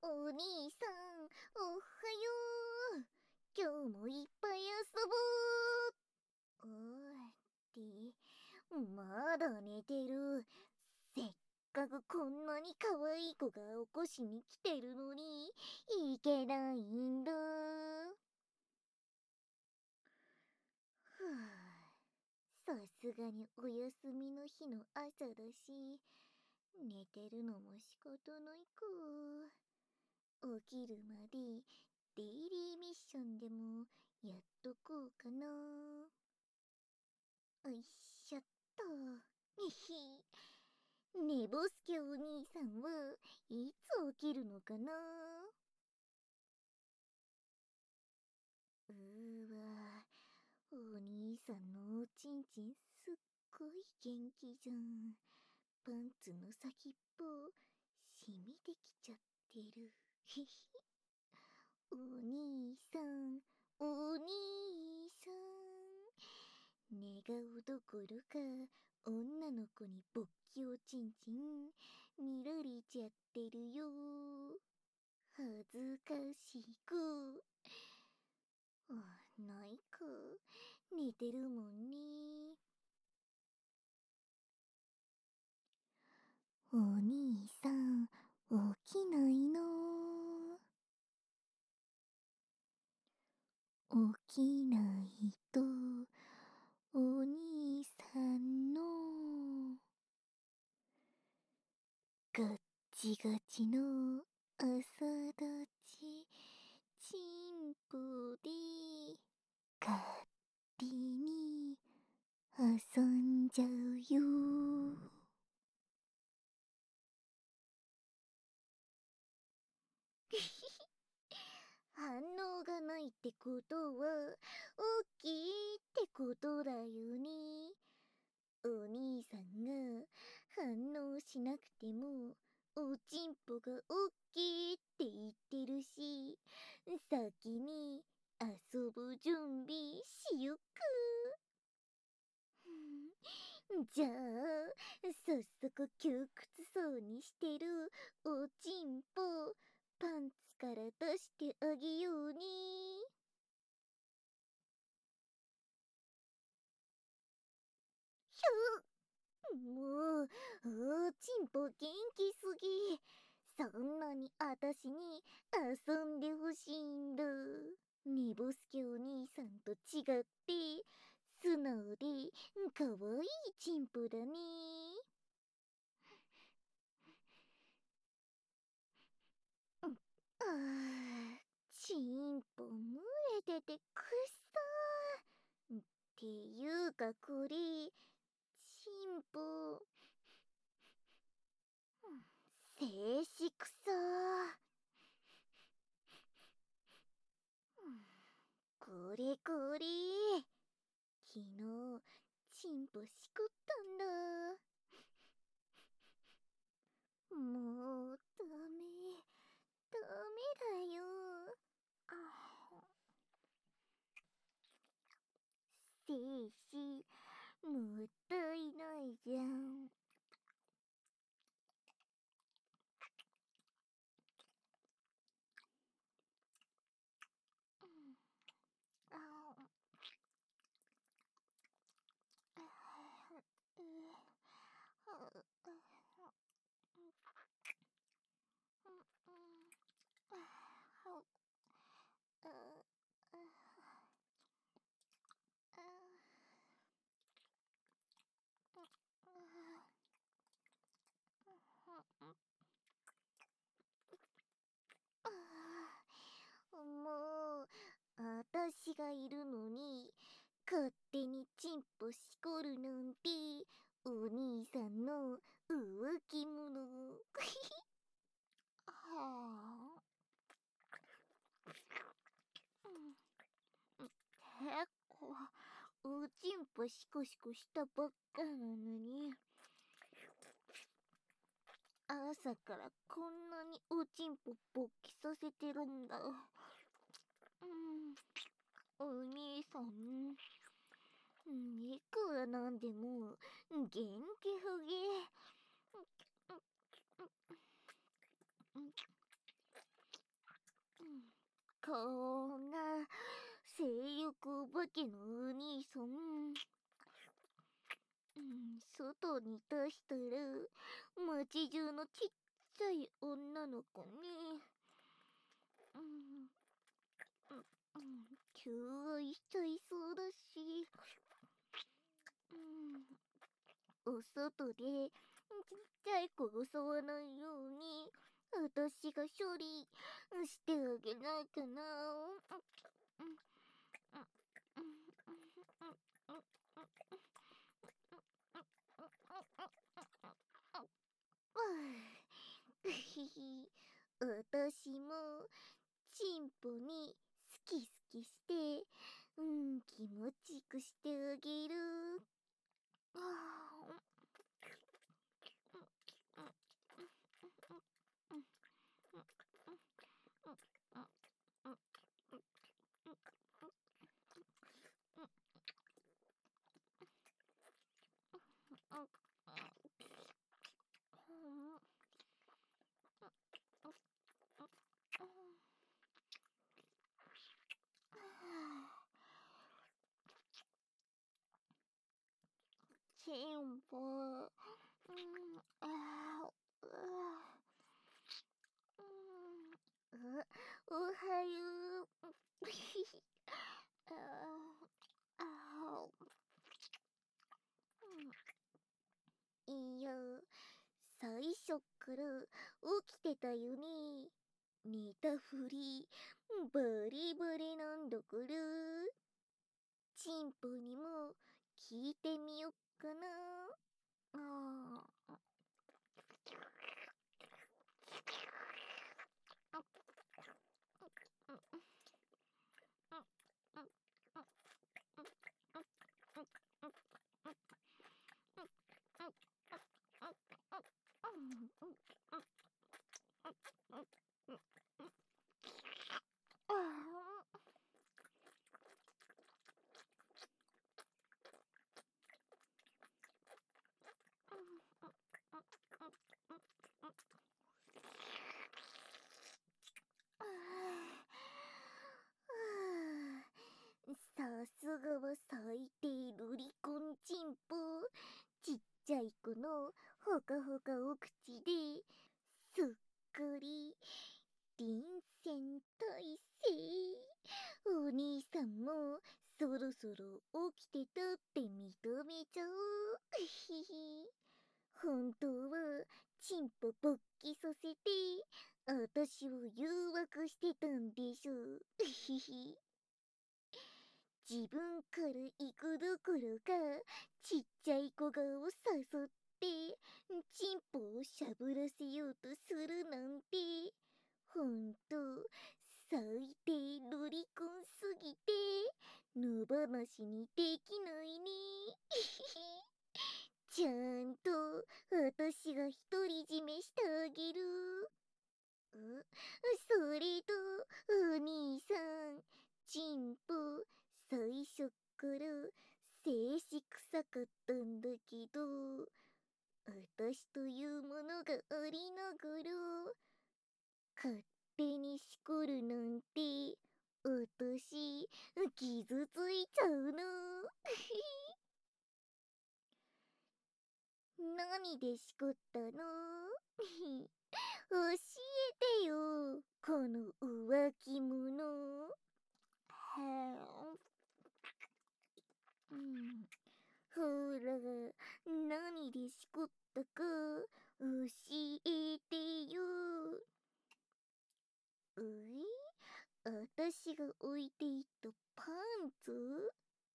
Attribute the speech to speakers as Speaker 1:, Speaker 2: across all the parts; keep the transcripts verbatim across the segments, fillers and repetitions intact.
Speaker 1: お兄さん、おはよう。今日もいっぱい遊ぼう。おーって、まだ寝てる。せっかくこんなに可愛い子が起こしに来てるのに、いけないんだ。ふぅ。さすがにお休みの日の朝だし、寝てるのも仕方ないか。起きるまでデイリーミッションでもやっとこうかな。おいしょっと。にひ。寝ぼすけお兄さんはいつ起きるのかな。うーわ、お兄さんのおちんちんすっごい元気じゃん。パンツの先っぽ染みてきちゃってる。へへ。お兄さん、お兄さん。寝顔どころか、女の子に勃起おちんちん、見られちゃってるよ。恥ずかしい子。あ、ないか。寝てるもんね。お兄さん、起きないの？起きないと、お兄さんのガッチガチの朝立ちチンポで勝手に遊んじゃうよ。反応がないってことは、大きいってことだよね。お兄さんが反応しなくても、おちんぽがオッケーって言ってるし、先に遊ぶ準備しよっか。じゃあ、早速窮屈そうにしてるおちんぽ、パンツから出してあげようね。ひゅもう、おちんぽ元気すぎ。そんなにあたしに遊んでほしいんだ。ねぼすけお兄さんと違って、素直でかわいいちんぽだね。あー、ちんぽ蒸れててくっさー。っていうかこれ、ちんぽ、静止くさー。これこれ。昨日、ちんぽしこったんだ。もう、ダメ。ダメだよ。あ、静止、もったいないじゃん。あ、もう、あたしがいるのに、勝手にチンポしこるなんて、お兄さんの浮気者。はあ。結構、おちんぽシコシコしたばっかなのに、朝からこんなにおちんぽ勃起させてるんだ。うん、お兄さん、いくらなんでも元気ふげ。 こんな性欲お化けのお兄さん、うん、外に出したら街中のちっちゃい女の子に、うん、うん、求愛しちゃいそうだし、うん、お外でちっちゃい子を襲わないように私が処理してあげないかな。私もチンポに好き好きして、うん、気持ちよくしてあげる。あチンポ、うん、あー、うん、おはよう。あー、あー、いや、最初から起きてたよね。寝たふり、バリバリなんだから。チンポにも聞いてみよっかな。あー、さすがは最低ロリコンチンポ。ちっちゃい子のほかほかお口ですっかり臨戦態勢。お兄さんもそろそろ起きてたって認めちゃおう。ひひ。本当はチンポ勃起させて私を誘惑してたんでしょ。ひひ。自分から行くどころかちっちゃい子がを誘ってチンポをしゃぶらせようとするなんて、ほんと最低ロリコンすぎて野放しにできないね。ちゃんと私が独り占めしてあげる。うそれとお兄さん、チンポ最初から静止臭かったんだけど、私というものがありながら勝手にしこるなんて私傷ついちゃうの。何でしこったの？教えてよ、この浮気者。はうん、ほら、何でしこったか教えてよ。え、私が置いていったパンツ？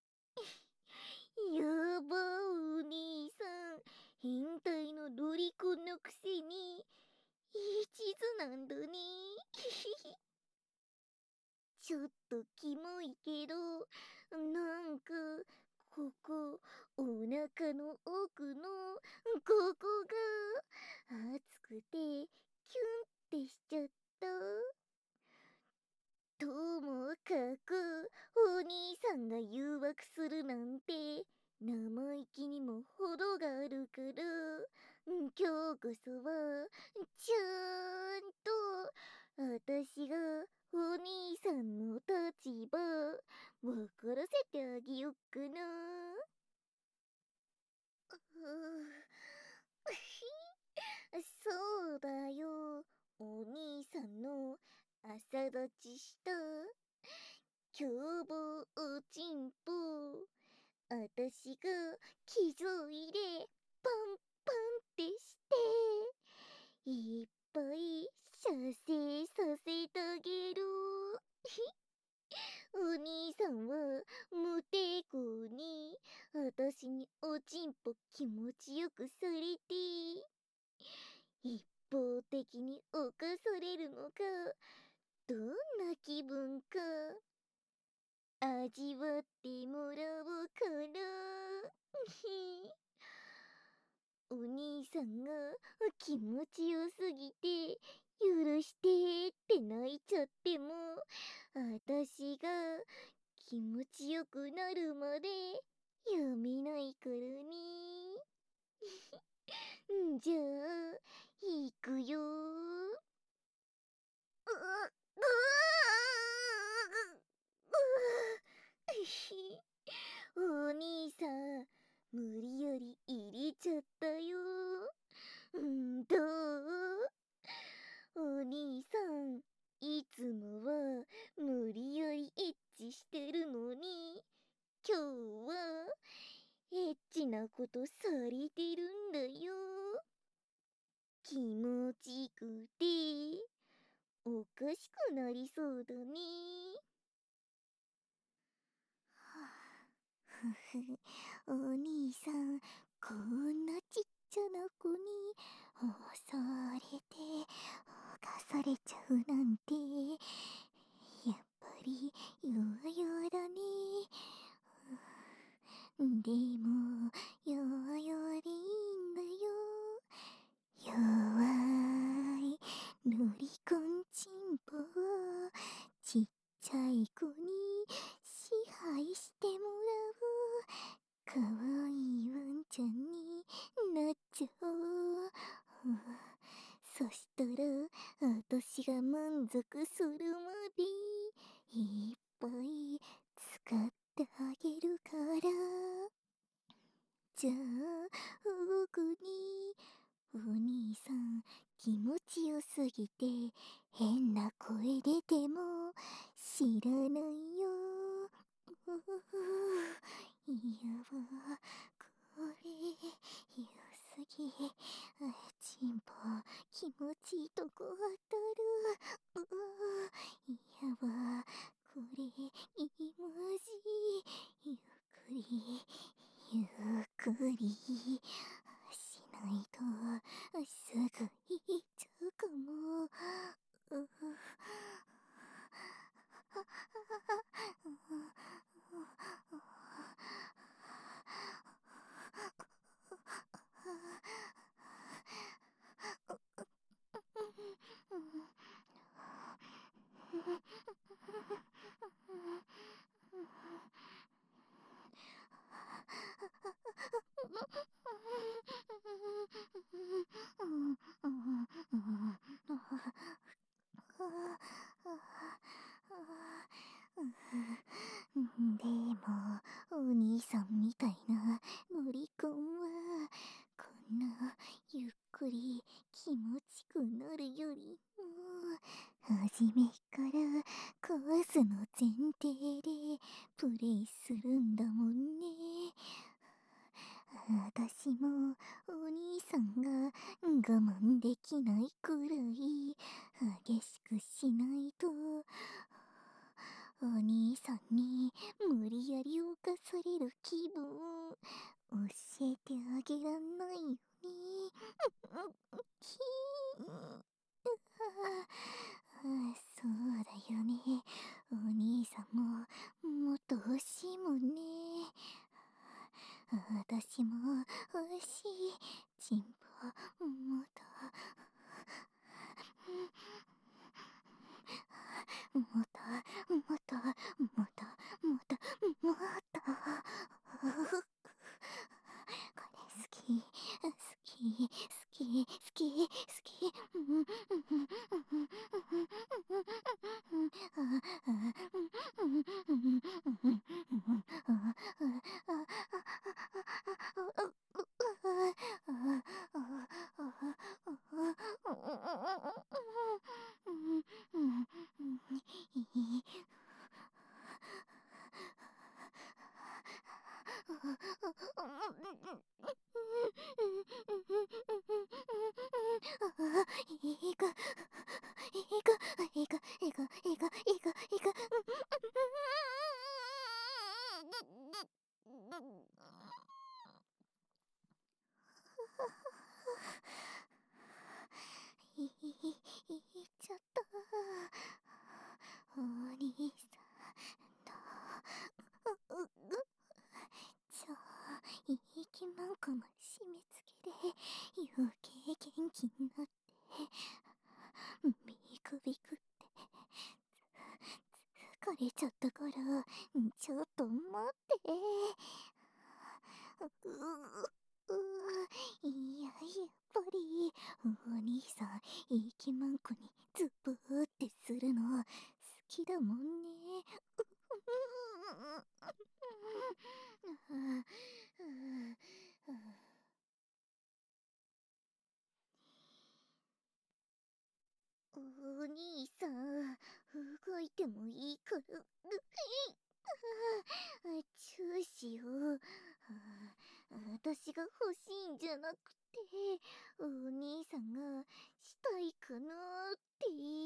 Speaker 1: やば、お兄さん。変態のロリコンのくせに一途なんだね。ちょっとキモいけど、なんかここお腹の奥のここが熱くてキュンってしちゃった。ともかくお兄さんが誘惑するなんて生意気にも程があるから、今日こそはちゃんと私がお兄さんの立場わからせてあげよっかな。そうだよ、お兄さんの朝立ちした凶暴おちんぽ、私が気づいでパンパンってしていっぱい射精させてあげる。お兄さんは無抵抗に私におちんぽ気持ちよくされて、一方的に犯されるのがどんな気分か味わってもらおうかな。お兄さんが気持ちよすぎて許してって泣いちゃっても、私が気持ちよくなるまでやめないからね。じゃあいくよ。ううお兄さん、無理やり入れちゃったよ。うんどう？お兄さん、いつもは無理やりエッチしてるのに、今日はエッチなことされてるんだよ。気持ちくておかしくなりそうだね。ふふ、お兄さん、こんなちっちゃな子に襲われて犯されちゃうなんて、やっぱり弱々だね。でも弱々でいいんだよ。弱いロリコンチンポをちっちゃい子に支配してもらうかわいいワンちゃんになっちゃおう。そしたら私が満足するまでいっぱい使ってあげるから。じゃあ僕にお兄さん気持ちよすぎて変な声出ても知らないよ。いやわ、これ良すぎ。チンポ気持ちいいとこ当たる。いやわ、これいいまじ。ゆっくりゆっくりしないとすぐ行っちゃうかも。うでもお兄さんみたいなロリコンはこんなゆっくり気持ちくなるよりも初めからコースの前提でプレイするんだもんね。私もお兄さんが我慢できないくらい激しくしないとお兄さんに無理やり犯される気分教えてあげらんないよね。ひーあ、そうだよね。お兄さんももっと欲しいもんね。私も欲しい。チンポもっともっともっともっともっともっとこれ好き好き好き好き好きいく、いく、いく、いく、いく、いく、いく。い、い、いっちゃった。お兄さんと、う、う、う、ちょ、いきまんこの締め付けで余計元気になってビクビクって疲れちゃったから、ちょっと待って。う、う、いや、やっぱりお兄さんいきまんこにズブーってするの好きだもんね。お兄さん、動いてもいいから、チューしよう。私が欲しいんじゃなくて、お兄さんがしたいかなーって。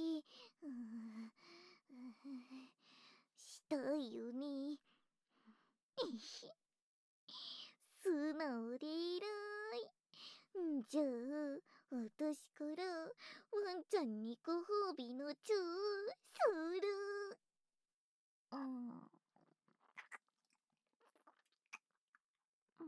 Speaker 1: したいよね。素直でいらい。じゃあ、私からワンちゃんにご褒美のチューする。うん。うん。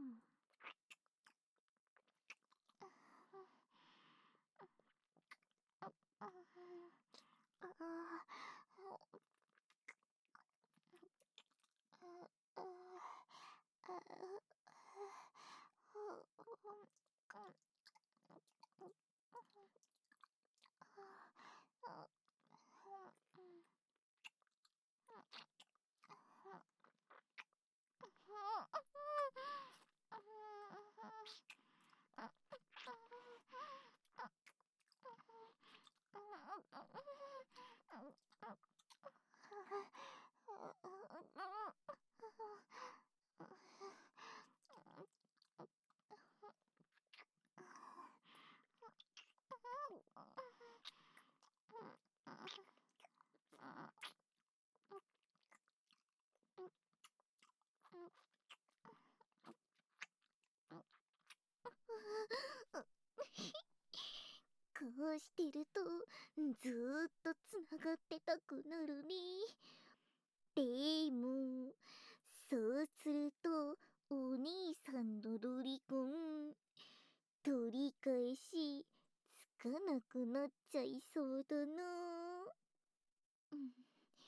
Speaker 1: こうしてるとずーっとつながってたくなるね。でもそうするとお兄さんのロリコン取り返しつかなくなっちゃいそうだな。うん、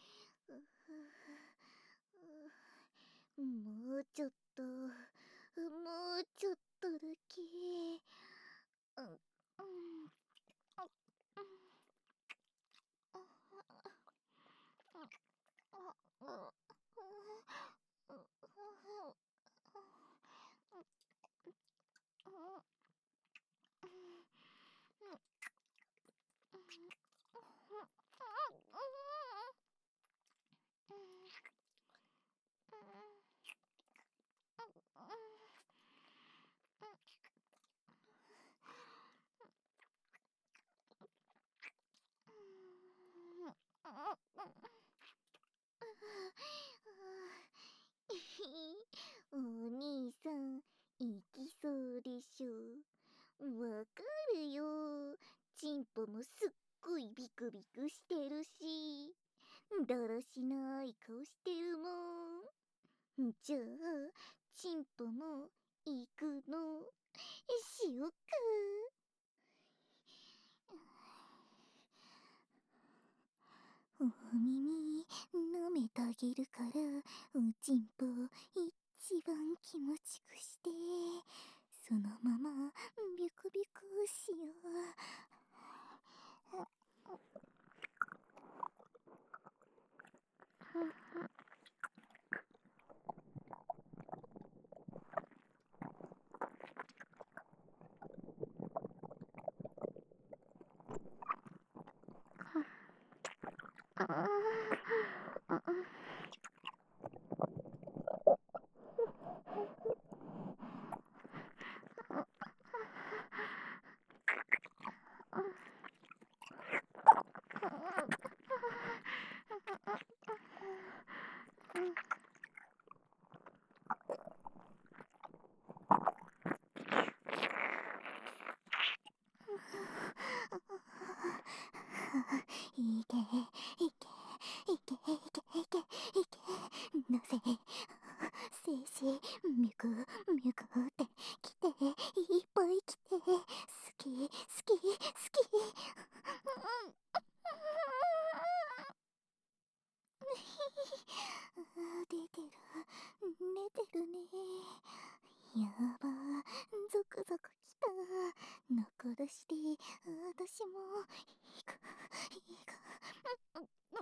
Speaker 1: もうちょっと、もうちょっとだけ。うん、うん、お兄さん、行きそうでしょ。わかるよ。チンポもすっごいビクビクしてるし、だらしない顔してるもん。じゃあ、チンポも行くのしよっか。お耳舐めてあげるから、おちんぽ一番気持ちくして、そのままビクビクしよう。 いけいけいけいけいけいけなぜ静止ミュクミュクって来ていっぱい来て好き好き好き出てる出てるね。やばゾクゾクきた。残らして私も行く行くうん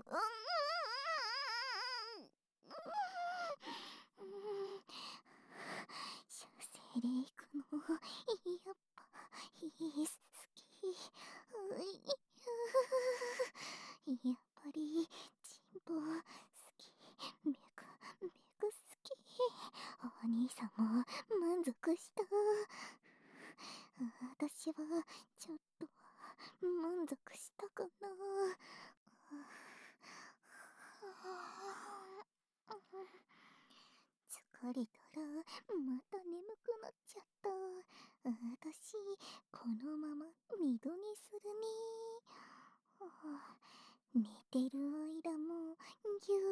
Speaker 1: 修正で行くのやっぱ好きやっぱりチンポ好きメクメク好き。お兄さんも満足した。私はちょっと満足したかな。疲れたらまた眠くなっちゃった。私このまま二度寝するね。寝てる間もぎゅ